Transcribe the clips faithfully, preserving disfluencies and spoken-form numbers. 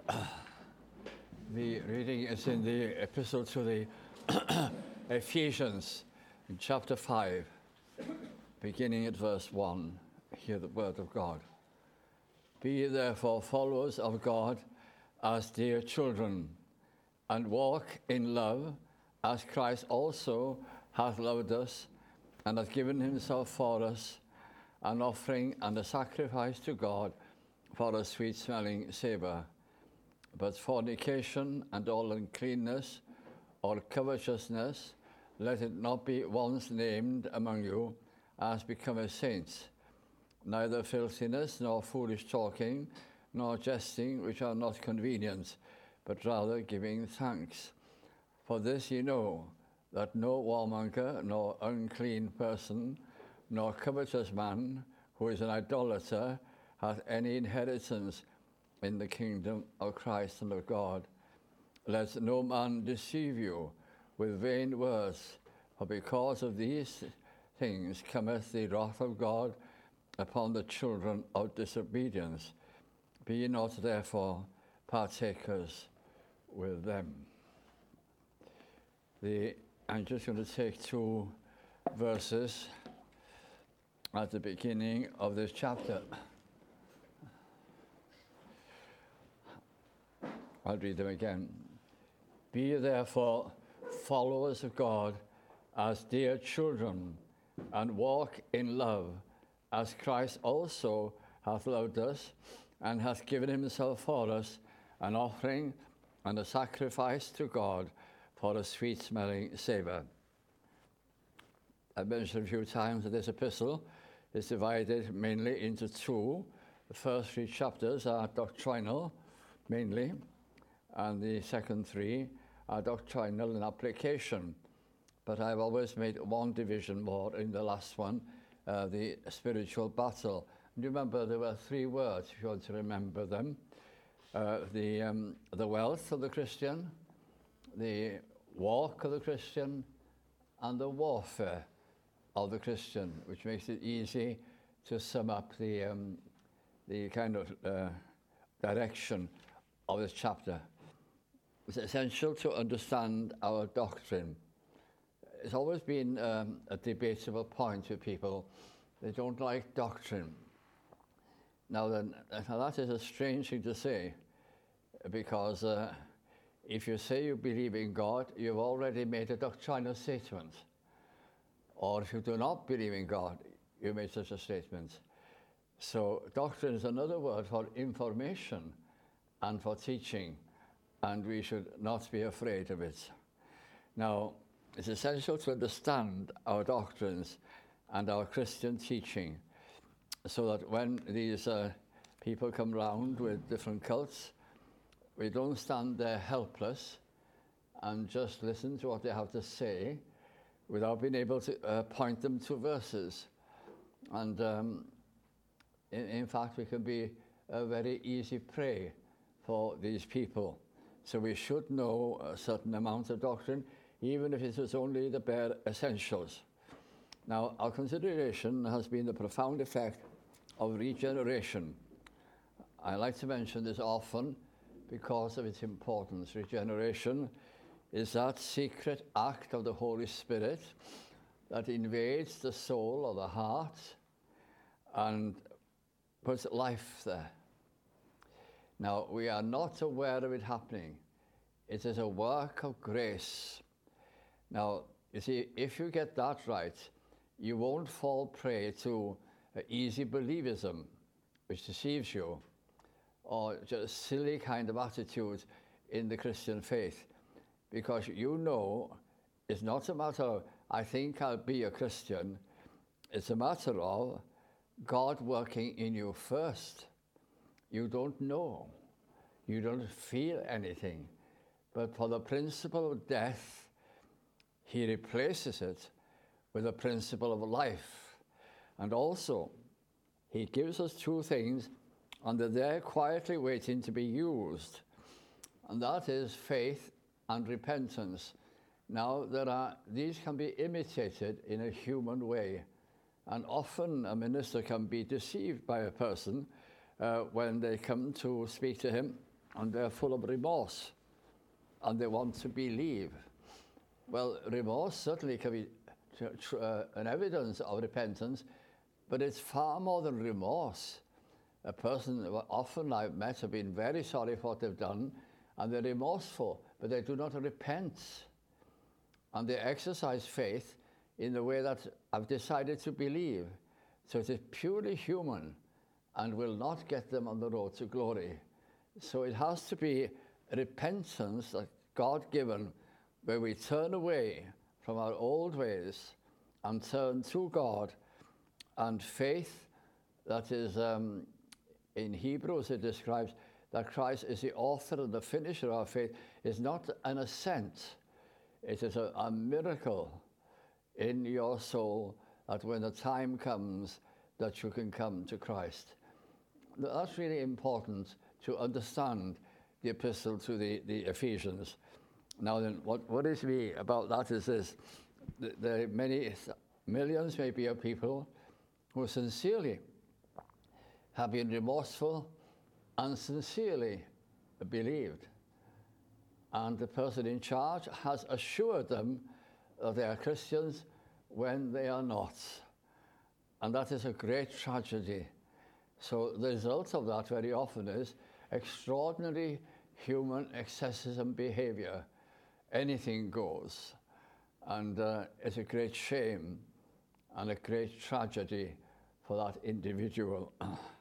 The reading is in the epistle to the Ephesians, in chapter five, beginning at verse one. Hear the word of God. Be ye therefore followers of God as dear children, and walk in love, as Christ also hath loved us, and hath given himself for us, an offering and a sacrifice to God for a sweet-smelling savour. But fornication and all uncleanness or covetousness, let it not be once named among you as becometh saints, neither filthiness, nor foolish talking, nor jesting, which are not convenient, but rather giving thanks. For this ye know, that no warmonger, nor unclean person, nor covetous man, who is an idolater, hath any inheritance in the kingdom of Christ and of God. Let no man deceive you with vain words, for because of these things cometh the wrath of God upon the children of disobedience. Be ye not therefore partakers with them. The, I'm just going to take two verses at the beginning of this chapter. I'll read them again. Be ye therefore followers of God as dear children, and walk in love, as Christ also hath loved us, and hath given himself for us, an offering and a sacrifice to God for a sweet-smelling savour. I've mentioned a few times that this epistle is divided mainly into two. The first three chapters are doctrinal, mainly, and the second three are doctrinal in application. But I've always made one division more in the last one, uh, the spiritual battle. And you remember there were three words, if you want to remember them. Uh, the, um, the wealth of the Christian, the walk of the Christian, and the warfare of the Christian, which makes it easy to sum up the, um, the kind of uh, direction of this chapter. It's essential to understand our doctrine. It's always been um, a debatable point with people. They don't like doctrine. Now then, now that is a strange thing to say, because uh, if you say you believe in God, you've already made a doctrinal statement. Or if you do not believe in God, you made such a statement. So doctrine is another word for information and for teaching, and we should not be afraid of it. Now, it's essential to understand our doctrines and our Christian teaching, so that when these uh, people come round with different cults, we don't stand there helpless and just listen to what they have to say without being able to uh, point them to verses. And um, in, in fact, we can be a very easy prey for these people. So we should know a certain amount of doctrine, even if it is only the bare essentials. Now, our consideration has been the profound effect of regeneration. I like to mention this often because of its importance. Regeneration is that secret act of the Holy Spirit that invades the soul or the heart and puts life there. Now, we are not aware of it happening. It is a work of grace. Now, you see, if you get that right, you won't fall prey to uh, easy believism, which deceives you, or just silly kind of attitude in the Christian faith, because you know it's not a matter of, I think I'll be a Christian. It's a matter of God working in you first. You don't know. You don't feel anything. But for the principle of death, he replaces it with the principle of life. And also, he gives us two things, and they're there quietly waiting to be used. And that is faith and repentance. Now, there are, these can be imitated in a human way. And often a minister can be deceived by a person uh, when they come to speak to him and they're full of remorse, and they want to believe. Well, remorse certainly can be uh, an evidence of repentance, but it's far more than remorse. A person, often I've met, have been very sorry for what they've done, and they're remorseful, but they do not repent. And they exercise faith in the way that I've decided to believe. So it is purely human and will not get them on the road to glory. So it has to be repentance, that God-given, where we turn away from our old ways and turn to God, and faith that is, um, in Hebrews it describes that Christ is the author and the finisher of our faith, is not an assent. It is a, a miracle in your soul that when the time comes that you can come to Christ. That's really important to understand the epistle to the, the Ephesians. Now then, what, what is me about that is this. There are many, millions maybe of people who sincerely have been remorseful and sincerely believed. And the person in charge has assured them that they are Christians when they are not. And that is a great tragedy. So the result of that very often is extraordinary human excesses and behavior. Anything goes. And uh, it's a great shame and a great tragedy for that individual.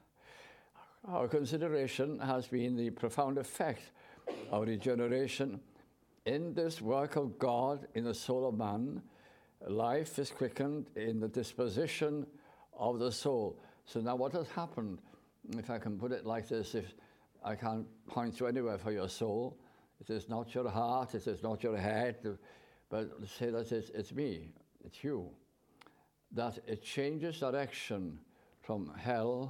Our consideration has been the profound effect of regeneration in this work of God in the soul of man. Life is quickened in the disposition of the soul. So now what has happened, if I can put it like this, if I can't point to anywhere for your soul, it is not your heart, it is not your head, but say that it's, it's me, it's you, that it changes direction from hell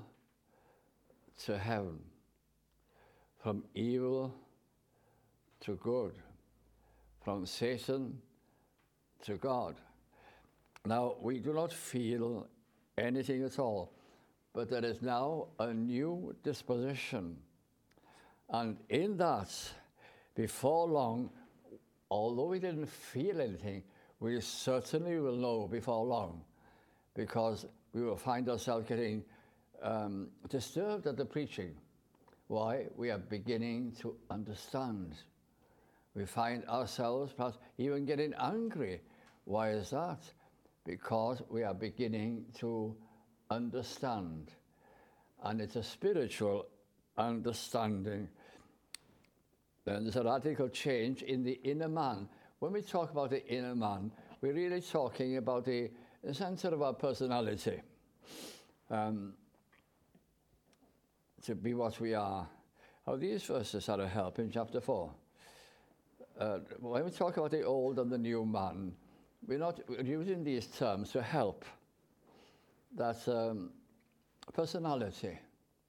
to heaven, from evil to good, from Satan to God. Now, we do not feel anything at all, but there is now a new disposition. And in that, before long, although we didn't feel anything, we certainly will know before long, because we will find ourselves getting um, disturbed at the preaching. Why? We are beginning to understand. We find ourselves perhaps even getting angry. Why is that? Because we are beginning to understand. And it's a spiritual understanding. Then there's a radical change in the inner man. When we talk about the inner man, we're really talking about the, the center of our personality. Um, to be what we are. How these verses are a help in chapter four. Uh, when we talk about the old and the new man, we're not we're using these terms to help. That's um, personality,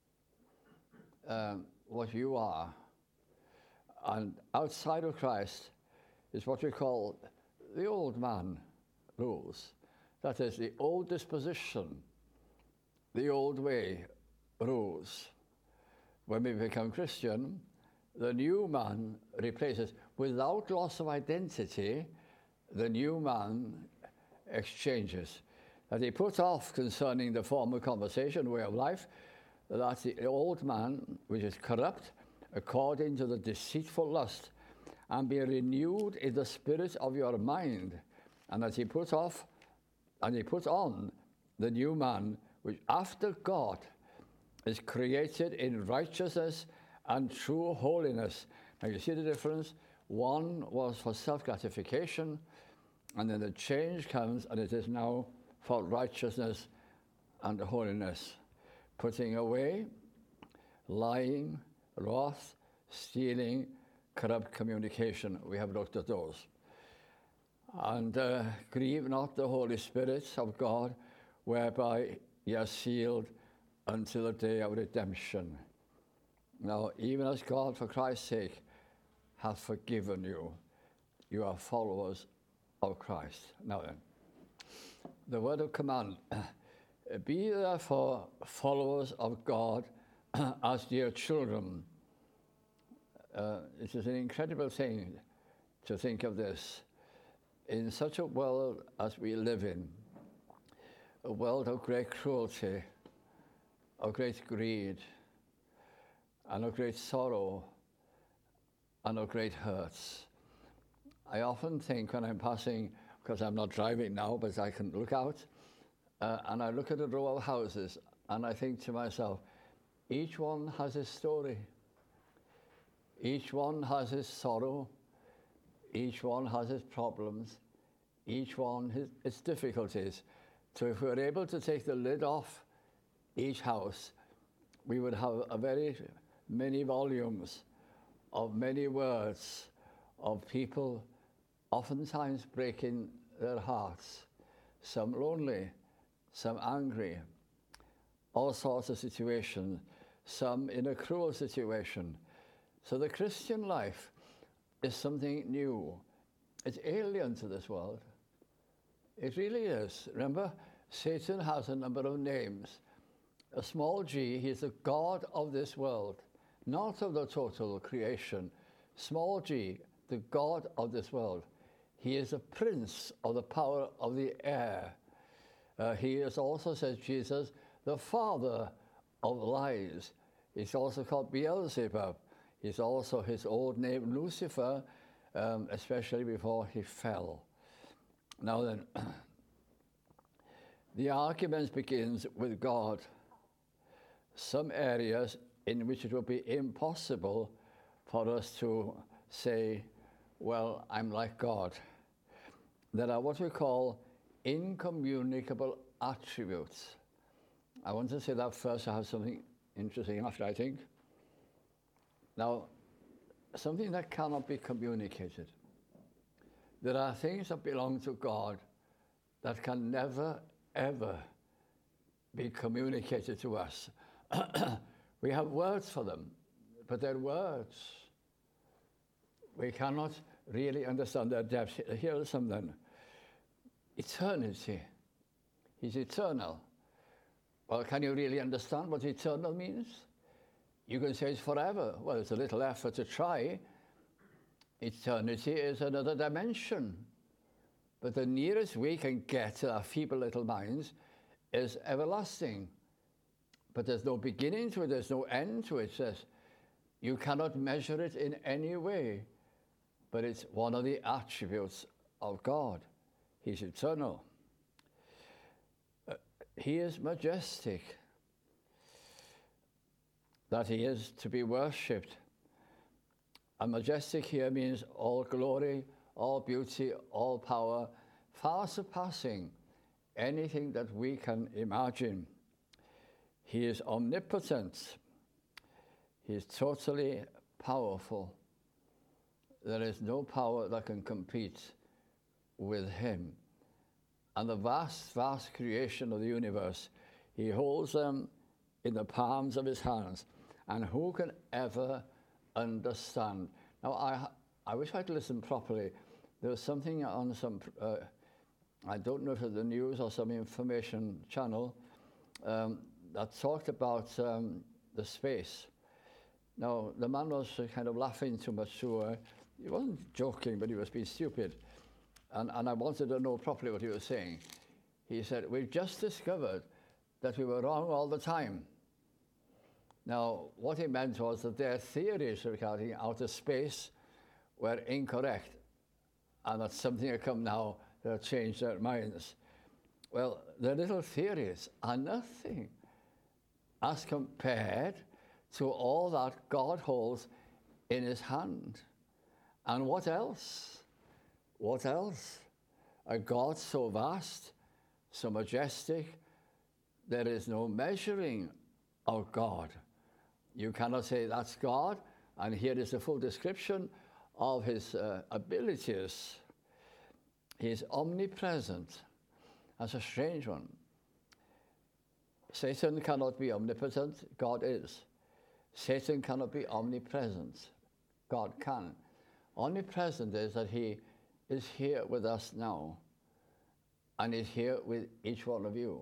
um, what you are. And outside of Christ is what we call the old man rules. That is, the old disposition, the old way rules. When we become Christian, the new man replaces, without loss of identity, the new man exchanges. That he puts off concerning the former conversation, way of life, that the old man, which is corrupt, according to the deceitful lust, and be renewed in the spirit of your mind. And that he puts off, and he puts on the new man, which after God is created in righteousness and true holiness. Now you see the difference? One was for self-gratification, and then the change comes, and it is now for righteousness and holiness. Putting away lying, wrath, stealing, corrupt communication. We have looked at those. And uh, grieve not the Holy Spirit of God, whereby ye are sealed until the day of redemption. Now, even as God, for Christ's sake, hath forgiven you, you are followers of Christ. Now then, the word of command, be therefore followers of God as dear children. uh, it is an incredible thing to think of this. In such a world as we live in, a world of great cruelty, of great greed, and of great sorrow, and of great hurts, I often think when I'm passing, because I'm not driving now, but I can look out, uh, and I look at a row of houses, and I think to myself, each one has its story. Each one has its sorrow. Each one has its problems. Each one has its difficulties. So if we were able to take the lid off each house, we would have a very many volumes of many words of people oftentimes breaking their hearts, some lonely, some angry, all sorts of situations, some in a cruel situation. So the Christian life is something new. It's alien to this world. It really is. Remember, Satan has a number of names. A small g, he is the God of this world, not of the total creation. Small g, the God of this world. He is the prince of the power of the air. Uh, he is also, says Jesus, the father of lies. He's also called Beelzebub. He's also his old name, Lucifer, um, especially before he fell. Now then, the argument begins with God. Some areas in which it would be impossible for us to say, well, I'm like God. There are what we call incommunicable attributes. I want to say that first. I have something interesting after, I think. Now, something that cannot be communicated. There are things that belong to God that can never, ever be communicated to us. We have words for them, but they're words. We cannot really understand their depth. Here are some then. Eternity. He's eternal. Well, can you really understand what eternal means? You can say it's forever. Well, it's a little effort to try. Eternity is another dimension. But the nearest we can get to our feeble little minds is everlasting. But there's no beginning to it, there's no end to it. It says, you cannot measure it in any way, but it's one of the attributes of God. He's eternal. Uh, he is majestic. That he is to be worshipped. And majestic here means all glory, all beauty, all power, far surpassing anything that we can imagine. He is omnipotent. He is totally powerful. There is no power that can compete with him. And the vast, vast creation of the universe, he holds them in the palms of his hands. And who can ever understand? Now, I, I wish I'd listened properly. There was something on some, uh, I don't know if it's the news or some information channel, um, that talked about um, the space. Now, the man was uh, kind of laughing too much, so uh, he wasn't joking, but he was being stupid. And, and I wanted to know properly what he was saying. He said, we've just discovered that we were wrong all the time. Now, what he meant was that their theories regarding outer space were incorrect, and that something had come now that changed their minds. Well, the little theories are nothing as compared to all that God holds in his hand. And what else? What else? A God so vast, so majestic, there is no measuring of God. You cannot say that's God, and here is a full description of his uh, abilities. He is omnipresent. That's a strange one. Satan cannot be omnipotent, God is. Satan cannot be omnipresent, God can. Omnipresent is that he is here with us now, and is here with each one of you.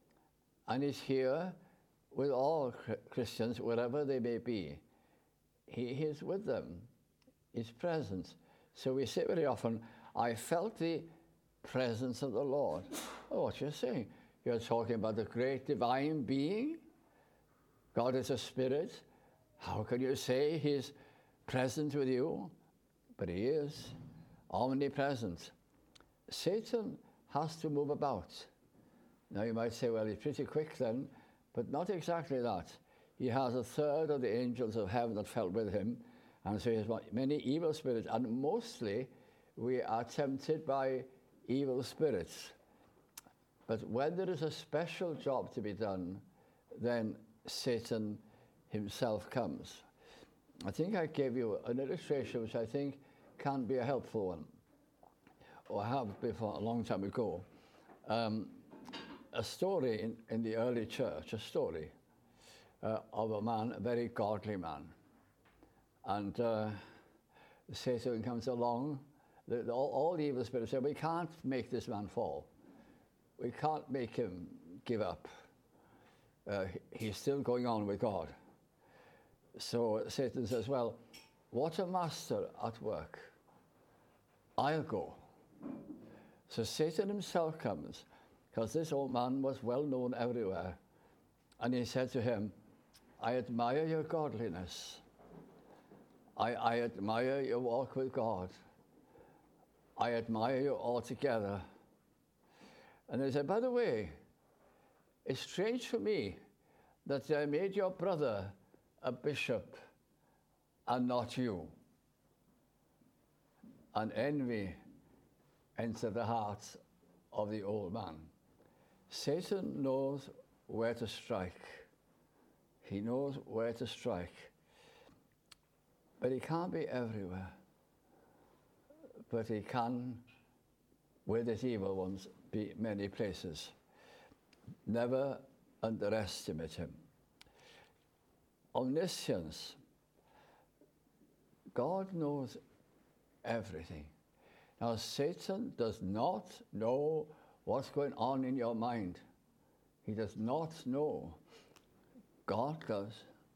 And is here with all Christians, wherever they may be. he is with them, his presence. So we say very often, I felt the presence of the Lord. Oh, what you're saying? You're talking about the great divine being? God is a spirit. How can you say he's present with you? But he is omnipresent. Satan has to move about. Now you might say, well, he's pretty quick then, but not exactly that. He has a third of the angels of heaven that fell with him, and so he has many evil spirits, and mostly we are tempted by evil spirits. But when there is a special job to be done, then Satan himself comes. I think I gave you an illustration which I think can be a helpful one, or have before a long time ago. Um, a story in, in the early church, a story uh, of a man, a very godly man. And uh, Satan comes along, the, the, all, all the evil spirits say, we can't make this man fall. We can't make him give up. Uh, he, he's still going on with God. So Satan says, well, what a master at work. I'll go. So Satan himself comes, because this old man was well known everywhere. And he said to him, I admire your godliness. I, I admire your walk with God. I admire you altogether. And he said, by the way, it's strange for me that I made your brother a bishop and not you. And envy entered the heart of the old man. Satan knows where to strike. He knows where to strike. But he can't be everywhere. But he can, with his evil ones, be many places. Never underestimate him. Omniscience. God knows everything. Now, Satan does not know what's going on in your mind. He does not know. God does.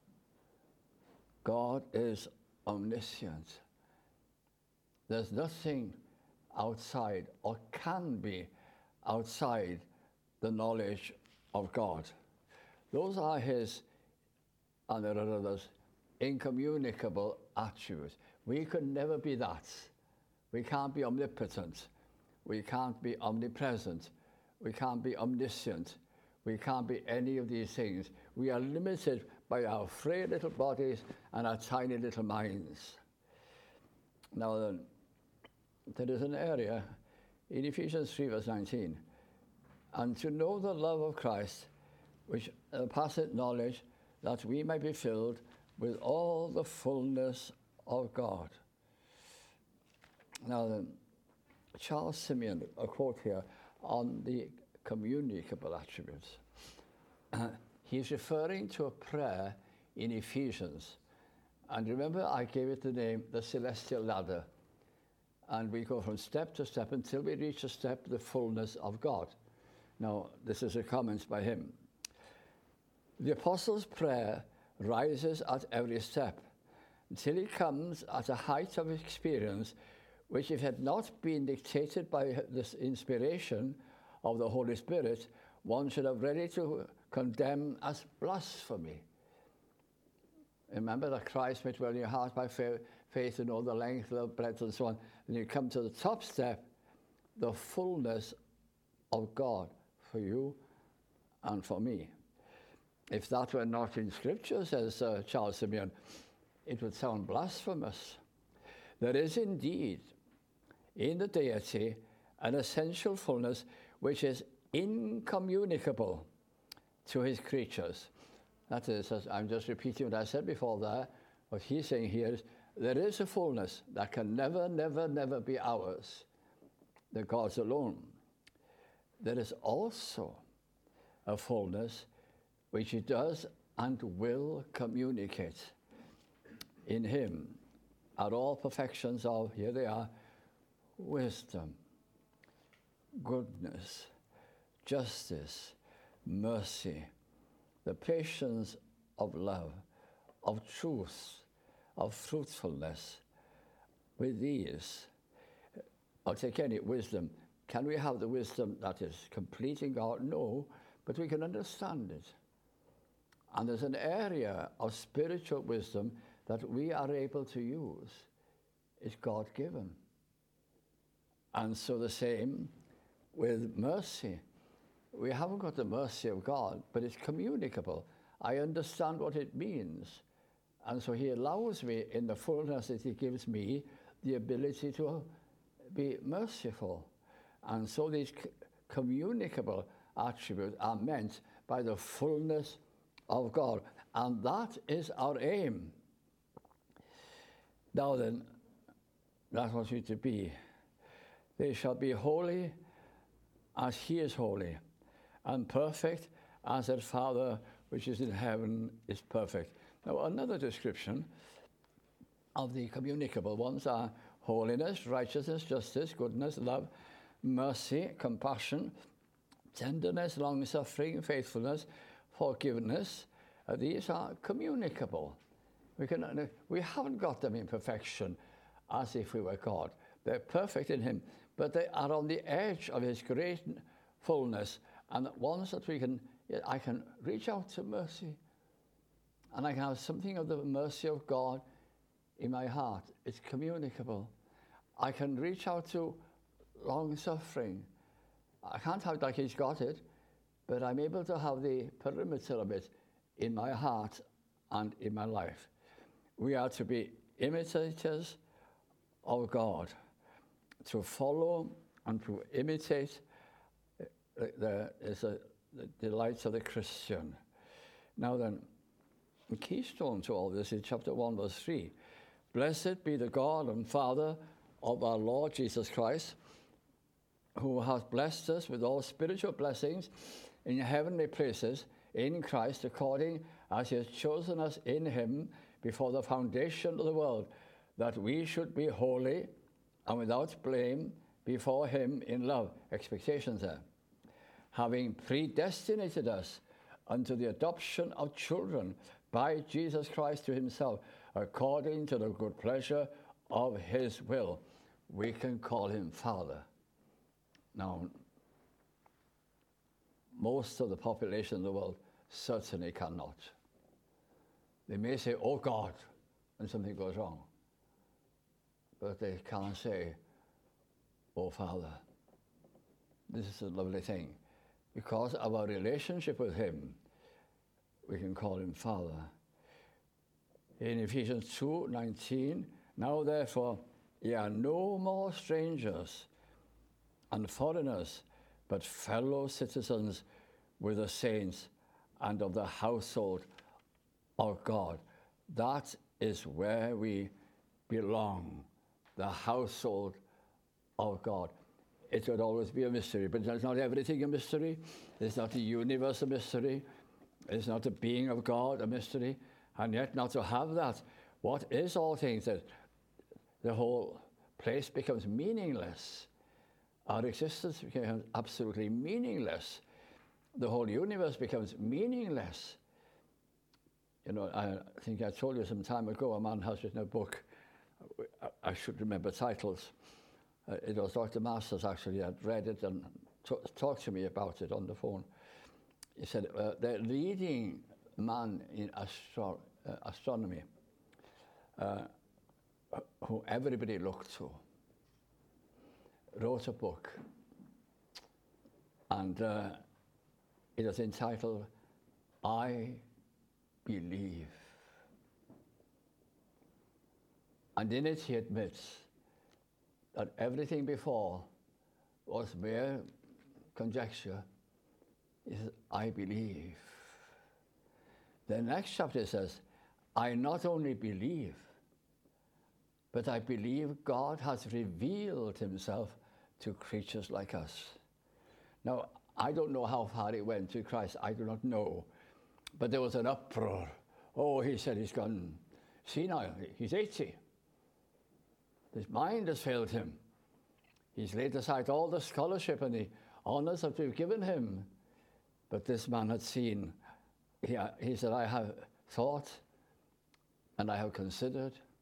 God is omniscient. There's nothing outside or can be outside the knowledge of God. Those are his, and there are others, incommunicable attributes. We could never be that. We can't be omnipotent. We can't be omnipresent. We can't be omniscient. We can't be any of these things. We are limited by our frail little bodies and our tiny little minds. Now then, there is an area in Ephesians three, verse nineteen. And to know the love of Christ, which uh, passeth knowledge, that we may be filled with all the fullness of God. Now then, Charles Simeon, a quote here on the communicable attributes. Uh, he's referring to a prayer in Ephesians. And remember, I gave it the name, the celestial ladder. And we go from step to step until we reach a step, the fullness of God. Now, this is a comment by him. The apostle's prayer rises at every step until he comes at a height of experience which, if it had not been dictated by this inspiration of the Holy Spirit, one should have ready to condemn as blasphemy. Remember that Christ may dwell in your heart by faith, faith to know the length, the breadth, and so on. And you come to the top step, the fullness of God for you and for me. If that were not in Scripture, says uh, Charles Simeon, it would sound blasphemous. There is indeed in the deity an essential fullness which is incommunicable to his creatures. That is, as I'm just repeating what I said before there, what he's saying here is, there is a fullness that can never, never, never be ours, the God's alone. There is also a fullness which he does and will communicate. In him are all perfections of, here they are, wisdom, goodness, justice, mercy, the patience of love, of truth, of fruitfulness. With these, I'll take any wisdom. Can we have the wisdom that is complete in God? No, but we can understand it. And there's an area of spiritual wisdom that we are able to use. It's God-given. And so the same with mercy. We haven't got the mercy of God, but it's communicable. I understand what it means. And so he allows me, in the fullness that he gives me, the ability to be merciful. And so these c- communicable attributes are meant by the fullness of God. And that is our aim. Now then, that was you to be. They shall be holy as he is holy, and perfect as their Father which is in heaven is perfect. Now another description of the communicable ones are holiness, righteousness, justice, goodness, love, mercy, compassion, tenderness, long-suffering, faithfulness, forgiveness. Uh, these are communicable. We, can, uh, we haven't got them in perfection as if we were God. They're perfect in him, but they are on the edge of his great fullness, and ones that we can, I can reach out to mercy, and I can have something of the mercy of God in my heart. It's communicable. I can reach out to long-suffering. I can't have it like he's got it, but I'm able to have the perimeter of it in my heart and in my life. We are to be imitators of God, to follow and to imitate the, the, is a, the delights of the Christian. Now then, the keystone to all this is chapter one, verse three. Blessed be the God and Father of our Lord Jesus Christ, who has blessed us with all spiritual blessings in heavenly places in Christ, according as he has chosen us in him before the foundation of the world, that we should be holy and without blame before him in love. Expectations there. Having predestinated us unto the adoption of children by Jesus Christ to himself, according to the good pleasure of his will. We can call him Father. Now, most of the population of the world certainly cannot. They may say, oh God, when something goes wrong. But they can't say, oh Father. This is a lovely thing. Because of our relationship with him, we can call him Father. In Ephesians two nineteen, now therefore ye are no more strangers and foreigners, but fellow citizens with the saints and of the household of God. That is where we belong, the household of God. It would always be a mystery, but it's not everything a mystery. It's not the universe a mystery. It's not the being of God a mystery. And yet not to have that, what is all things, that the whole place becomes meaningless. Our existence becomes absolutely meaningless. The whole universe becomes meaningless. You know, I think I told you some time ago, a man has written a book. I should remember titles. Uh, it was Doctor Masters, actually, had read it and t- talked to me about it on the phone. He said, uh, the leading man in astro- uh, astronomy, uh, who everybody looked to, wrote a book, and uh, it was entitled, I Believe. And in it he admits that everything before was mere conjecture. He says, I believe. The next chapter says, I not only believe, but I believe God has revealed himself to creatures like us. Now, I don't know how far it went to Christ. I do not know. But there was an uproar. Oh, he said he's gone senile. He's eighty. His mind has failed him. He's laid aside all the scholarship and the honors that we've given him. But this man had seen. He, he said, I have thought and I have considered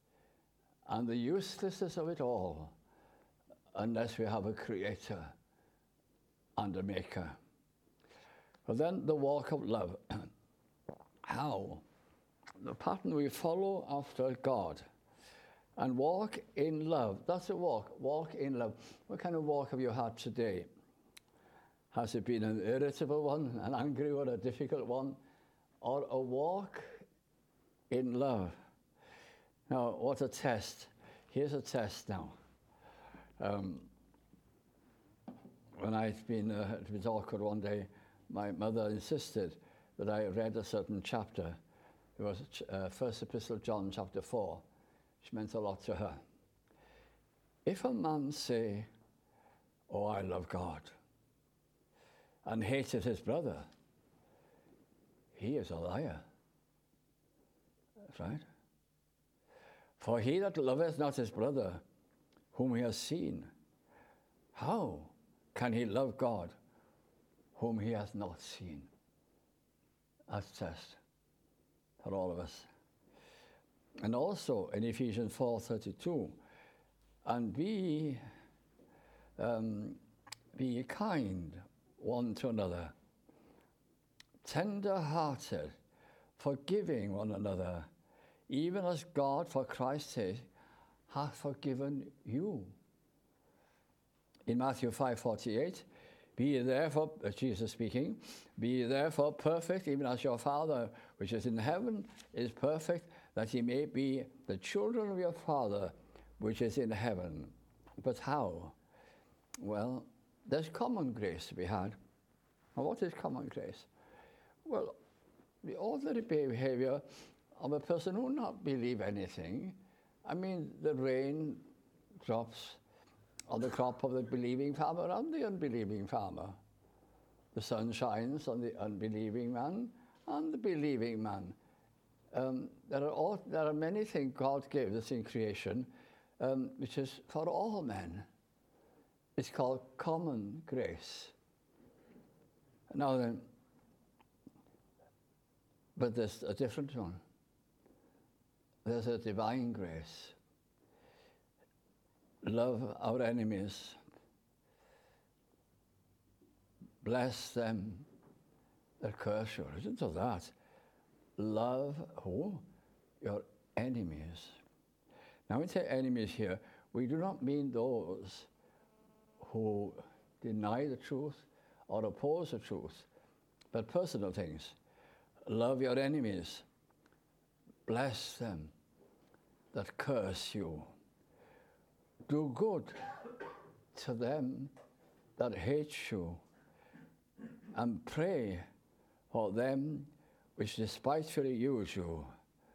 and the uselessness of it all unless we have a creator and a maker. But then the walk of love. How? The pattern we follow after God and walk in love. That's a walk. Walk in love. What kind of walk have you had today? Has it been an irritable one, an angry one, a difficult one, or a walk in love? Now, what a test. Here's a test now. Um, when I'd been, uh, it was awkward one day, my mother insisted that I read a certain chapter. It was uh, First Epistle of John, chapter four, which meant a lot to her. If a man say, "Oh, I love God," and hated his brother, he is a liar. That's right. For he that loveth not his brother, whom he has seen, how can he love God, whom he hath not seen? That's a test for all of us. And also in Ephesians four thirty-two, and be, um, be kind one to another, tender-hearted, forgiving one another, even as God, for Christ's sake, hath forgiven you. In Matthew five forty-eight, be ye therefore, uh, Jesus speaking, be ye therefore perfect, even as your Father which is in heaven is perfect, that ye may be the children of your Father which is in heaven. But how? Well, there's common grace to be had. And what is common grace? Well, the ordinary behavior of a person who not believe anything. I mean, the rain drops on the crop of the believing farmer and the unbelieving farmer. The sun shines on the unbelieving man and the believing man. Um, there, are all, there are many things God gave us in creation, um, which is for all men. It's called common grace. Now then, but there's a different one. There's a divine grace. Love our enemies. Bless them that curse you. Listen to that. Love who? Your enemies. Now, when we say enemies here, we do not mean those who deny the truth or oppose the truth, but personal things. Love your enemies. Bless them that curse you. Do good to them that hate you, and pray for them which despitefully use you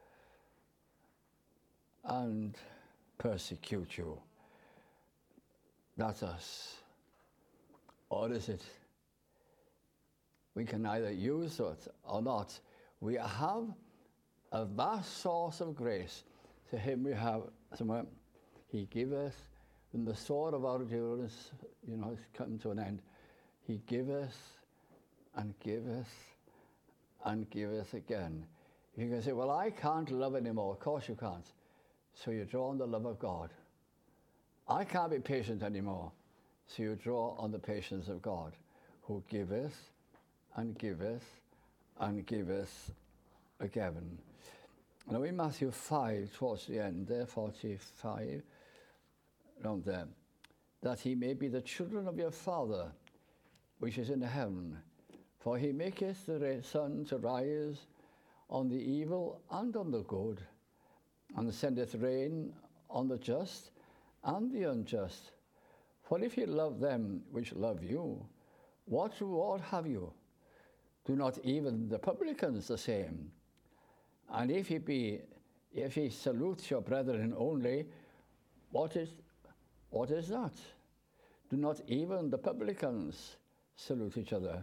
and persecute you. That's us. Or is it? We can either use it or not. We have a vast source of grace. To him we have somewhere. He giveth, when the sword of our endurance, you know, has come to an end. He giveth and giveth and giveth again. You can say, well, I can't love anymore. Of course you can't. So you draw on the love of God. I can't be patient anymore. So you draw on the patience of God, who giveth and giveth and giveth again. Now in Matthew five, towards the end, there, forty-five, around there, that he may be the children of your Father, which is in heaven. For he maketh the sun to rise on the evil and on the good, and sendeth rain on the just and the unjust. For if ye love them which love you, what reward have you? Do not even the publicans the same? And if ye be, if ye salute your brethren only, what is what is that? Do not even the publicans salute each other?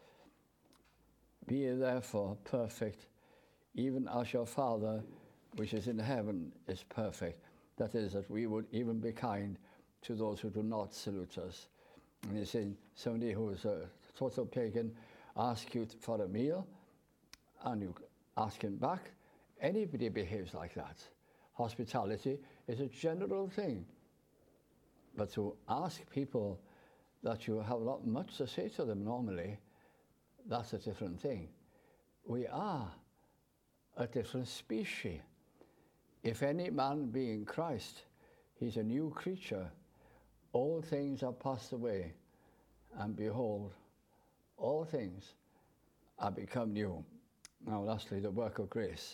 Be ye therefore perfect, even as your Father which is in heaven is perfect. That is, that we would even be kind to those who do not salute us. And you see, somebody who is a total pagan asks you for a meal, and you ask him back. Anybody behaves like that. Hospitality is a general thing. But to ask people that you have not much to say to them normally, that's a different thing. We are a different species. If any man be in Christ, he's a new creature. All things are passed away, and behold, all things are become new. Now, lastly, the work of grace.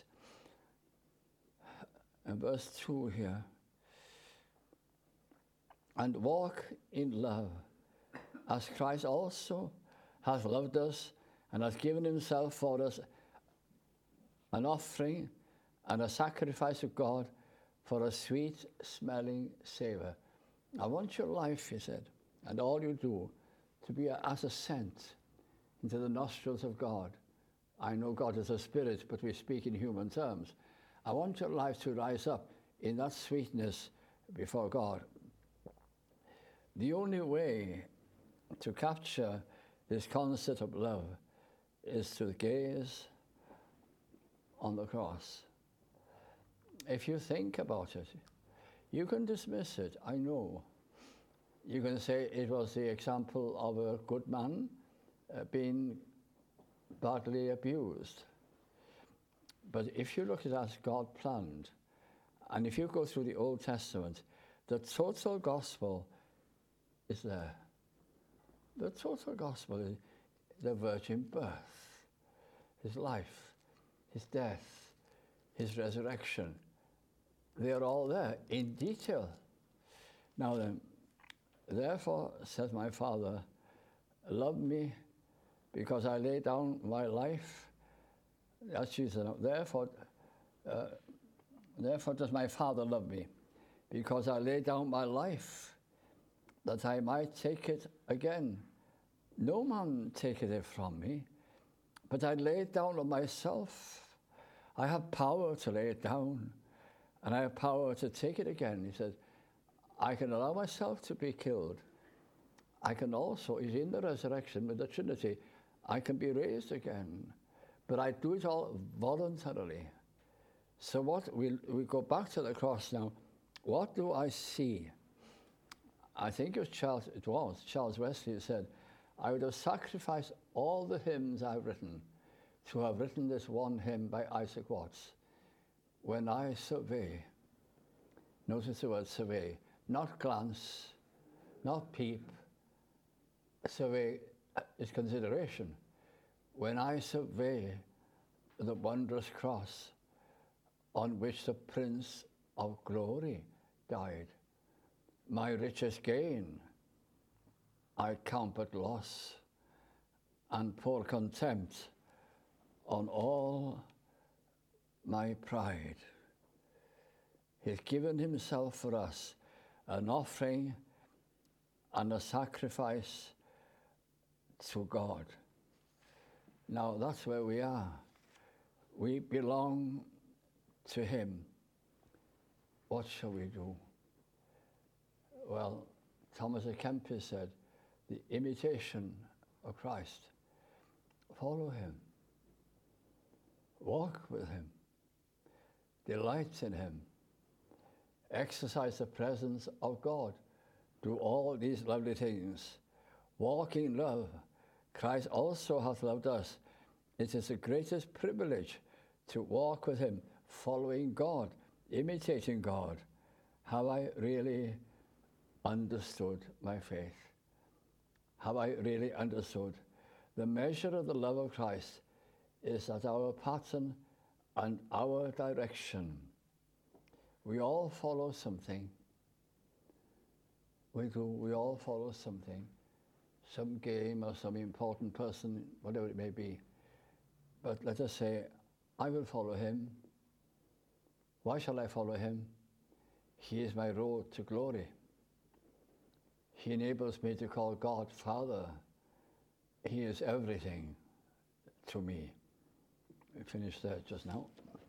In verse two here, and walk in love, as Christ also has loved us and has given himself for us, an offering and a sacrifice of God for a sweet-smelling savour. I want your life, he said, and all you do, to be a, as a scent into the nostrils of God. I know God is a spirit, but we speak in human terms. I want your life to rise up in that sweetness before God. The only way to capture this concept of love is to gaze on the cross. If you think about it, you can dismiss it, I know. You can say it was the example of a good man uh, being badly abused. But if you look at it as God planned, and if you go through the Old Testament, the total gospel is there. The total gospel is the virgin birth, his life, his death, his resurrection. They are all there in detail. Now then, therefore, says my Father, love me because I lay down my life. That's Jesus. Therefore, uh, therefore does my Father love me, because I lay down my life, that I might take it again. No man taketh it from me, but I lay it down of myself. I have power to lay it down, and I have power to take it again. He said, I can allow myself to be killed. I can also, he's in the resurrection with the Trinity, I can be raised again. But I do it all voluntarily. So what, we we go back to the cross now. What do I see? I think it was Charles, it was Charles Wesley who said, I would have sacrificed all the hymns I've written to have written this one hymn by Isaac Watts. When I survey, notice the word survey, not glance, not peep. Survey is consideration. When I survey the wondrous cross on which the Prince of Glory died, my richest gain I count but loss, and pour contempt on all my pride. He's given himself for us, an offering and a sacrifice to God. Now that's where we are. We belong to him. What shall we do? Well, Thomas à Kempis said, the imitation of Christ. Follow him. Walk with him. Delight in him. Exercise the presence of God. Do all these lovely things. Walk in love. Christ also hath loved us. It is the greatest privilege to walk with him, following God, imitating God. Have I really understood my faith? Have I really understood? The measure of the love of Christ is that our pattern and our direction. We all follow something. We do, we all follow something. Some game or some important person, whatever it may be. But let us say, I will follow him. Why shall I follow him? He is my road to glory. He enables me to call God Father. He is everything to me. We finished there just now.